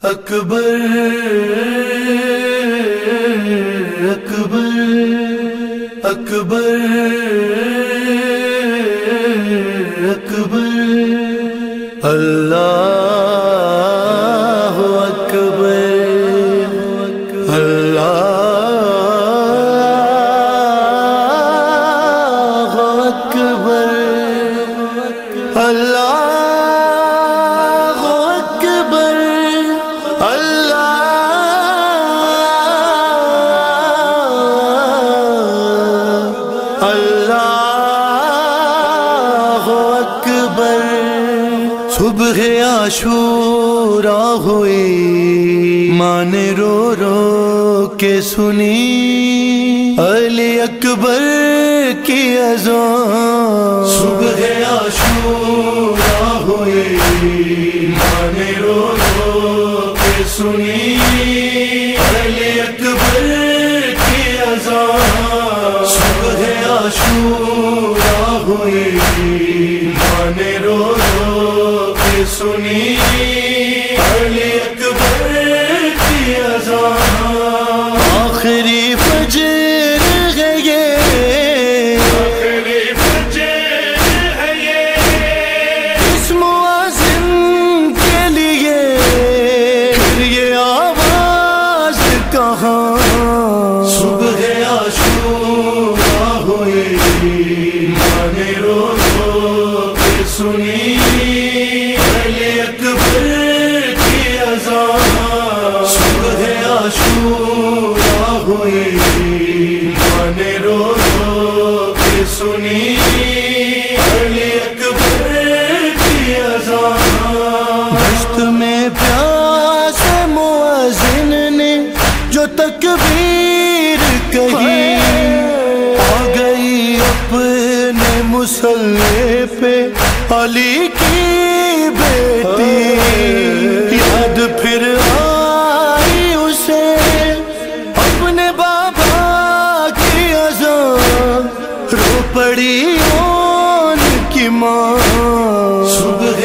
اکبر اکبر اکبر اکبر اللہ اکبر اللہ اکبر اللہ صبح عاشورا ہوئی ماں نے رو رو کے سنی علی اکبر کی اذان. صبح عاشورا ہوئی ماں نے رو رو کے سنی علی اکبر کی اذان. صبح عاشورا ہوئی ماں نے رو رو سنی علی اکبر کی اذان. آخری فجر ہے یہ آخری فجر ہے یہ اس مؤذن کے لیے پھر یہ آواز کہاں. صبح عاشورا ہوئی ماں نے رو رو کے سنی عاشورا ہوئی ماں نے رو رو کے سنی علی اکبر کی اذان. دشت میں پیاس مؤذن نے جو تکبیر کہی آ گئی اپنے مصلی پہ علی کی بیٹی. یاد پھر پڑی ان کی ماں. صبح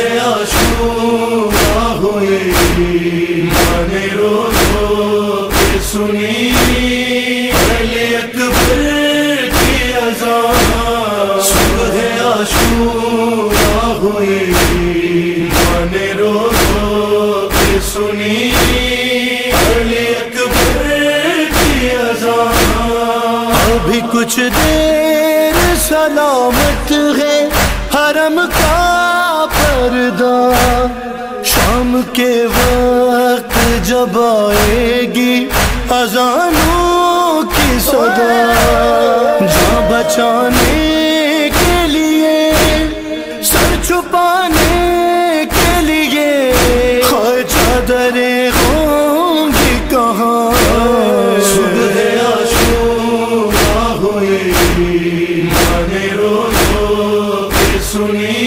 عاشورا ہوئی ماں نے رو رو کے سنی علی اکبر کی اذان. صبح عاشورا ہوئی ماں نے رو رو کے سنی علی اکبر کی اذان. ابھی کچھ دیر سلامت ہے حرم کا پردہ. شام کے وقت جب آئے گی اذانوں کی صدا. جان بچانے کے لیے سر چھپانے کے لیے چادریں ہوں گی کہاں. صبح عاشورا ہوئی ماں نے رو رو کے سنی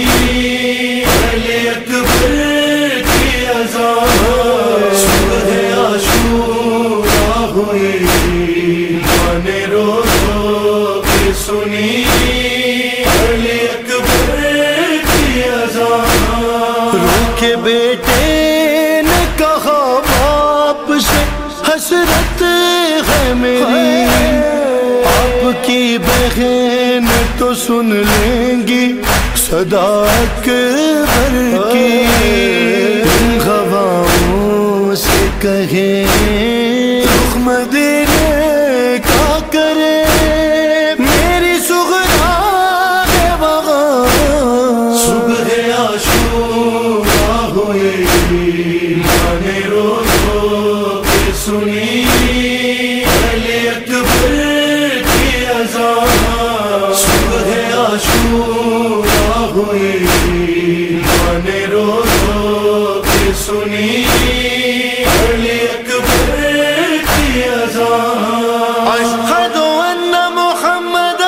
علی اکبر کی اذان. صبح عاشورا ہوئی ماں نے رو رو کے سنی علی اکبر کی اذان. رو کے بیٹے نے کہا باپ سے حسرت ہے میری. آپ کی بہن تو سن لیں گی صدا اکبر کی. ان ہواؤں سے کہیں رخ مدینے کا کرے میری صغرا ہے وہاں. صبح عاشورا ہوئی ماں نے رو رو کے سنی علی اکبر کی اذان. صبح عاشورا ہوئی ماں نے رو رو کے سنی علی اکبر کی اذان. اشہد ان محمد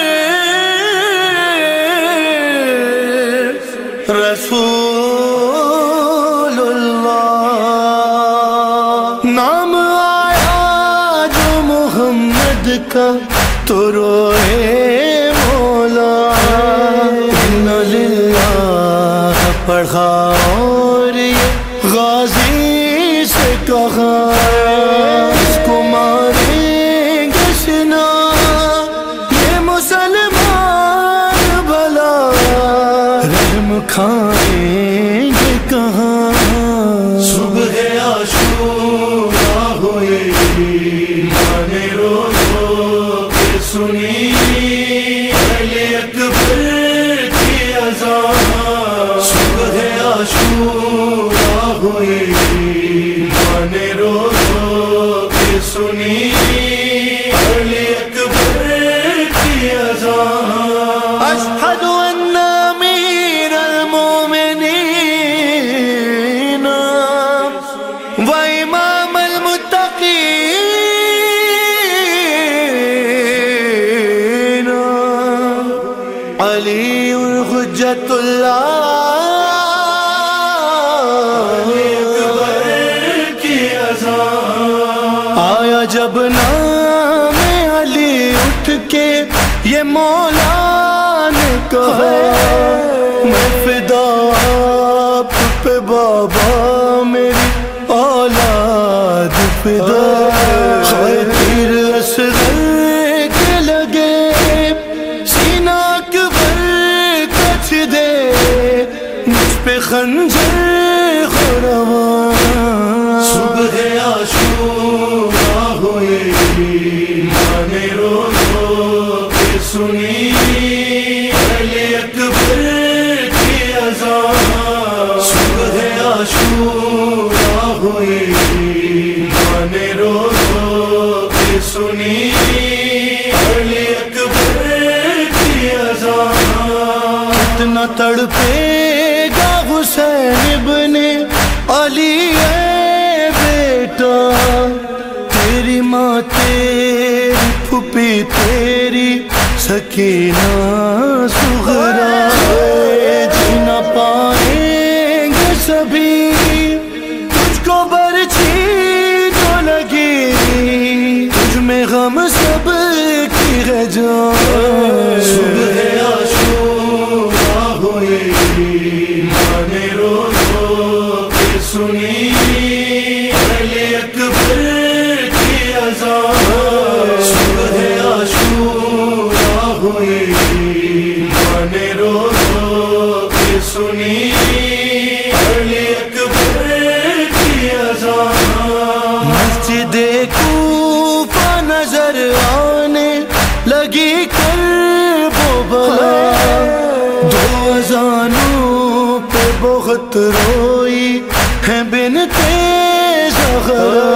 رسول اللہ. نام آیا جو محمد کا تو روئے مولا. ان للہ پڑھا اور یہ غازی کہاں اس کو ماریں گے سنا یہ مسلمان بھلا رحم کھائیں گے کہاں صبح عاشورا ہوئے مانے رو کے سنی علی اکبر کی اذان صبح عاشورا ہوئے مانے رو کے سنی علی اکبر کی اذان اشہد ان امیر المومنین و امام المتقین علی حجت اللہ آیا جب نام علی اٹھ کے یہ مولا نے کہا میں فدا آپ پہ بابا میری اولاد فدا تیر اصغر کے لگے سینہ اکبر کچھ دے مجھ پہ خنجر خروان صبح عاشورا ہوئے مانے رو کے سنی علی اکبر کی اذان صبح عاشورا ہوئے مانے رو کے سنی علی اکبر کی اذان کتنا تڑپے گا حسین ابن علی اے بیٹا تیری ماں تیری پھوپھی تیری سکینہ صغرا جی نہ پائیں گے سبھی تجھ کو برچھی تو لگی تجھ میں غم سب کی ہے جان صبح عاشورا ہوئے مانے رو کے سنی علی اکبر کی اذان صبح عاشورا ہوئے مانے رو کے سنی علی اکبر کی اذان مسجد کوفہ نظر آنے لگی کرب و بلا دو اذانوں پہ بہت روئی ہے بنتے زغرا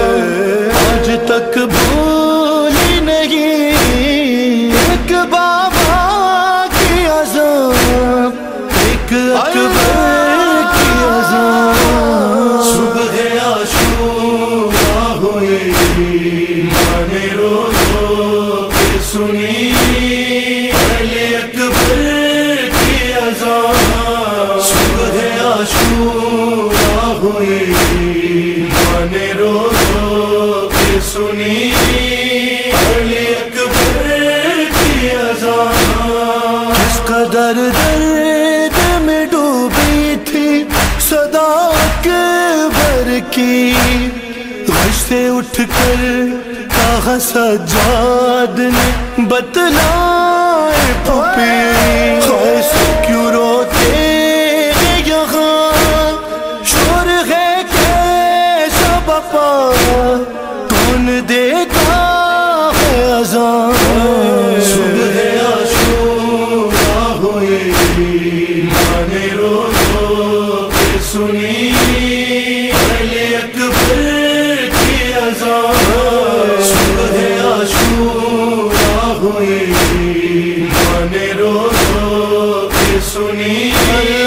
آج تک بھولی نہیں ایک بابا کی اذان ایک اکبر کی اذان صبح عاشورا ہوئے مانے رو کے سنی علی اکبر کی اذان صبح عاشورا ہوئے مانے رو کے سنی علی اکبر کی اذان کس قدر درد میں ڈوبی تھی صدا اکبر کی غش سے اٹھ کر کہا سجاد نے بتلائے پھوپھی خیسے کیوں روتے ہیں یہاں شور ہے کیسا بپا کون دیتا ہے اذان صبح عاشورا ہوئے مانے رو کے سنی علی اکبر کی اذان صبح عاشورا ہوئے مانے رو کے سنی علی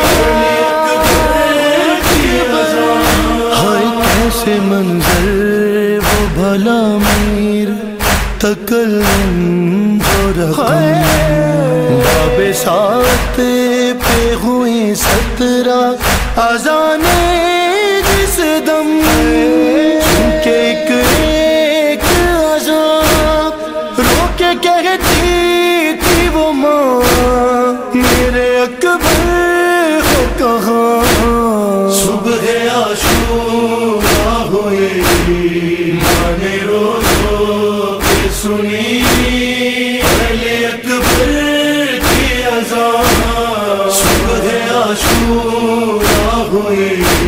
اکبر کی اذان ہائے کیسے منظر وہ بھلا میر تکلم ہو رقم باب سات پہ ہوئی 17 اذانیں جس دم چونکہ ایک ایک اذان رو کے کہتی تھی وہ ماں میرے اکبر ہو کہاں صبح عاشورا ہو ماں نے رو رو کے سنی علی اکبر کی اذان، صبح عاشورا ہوئی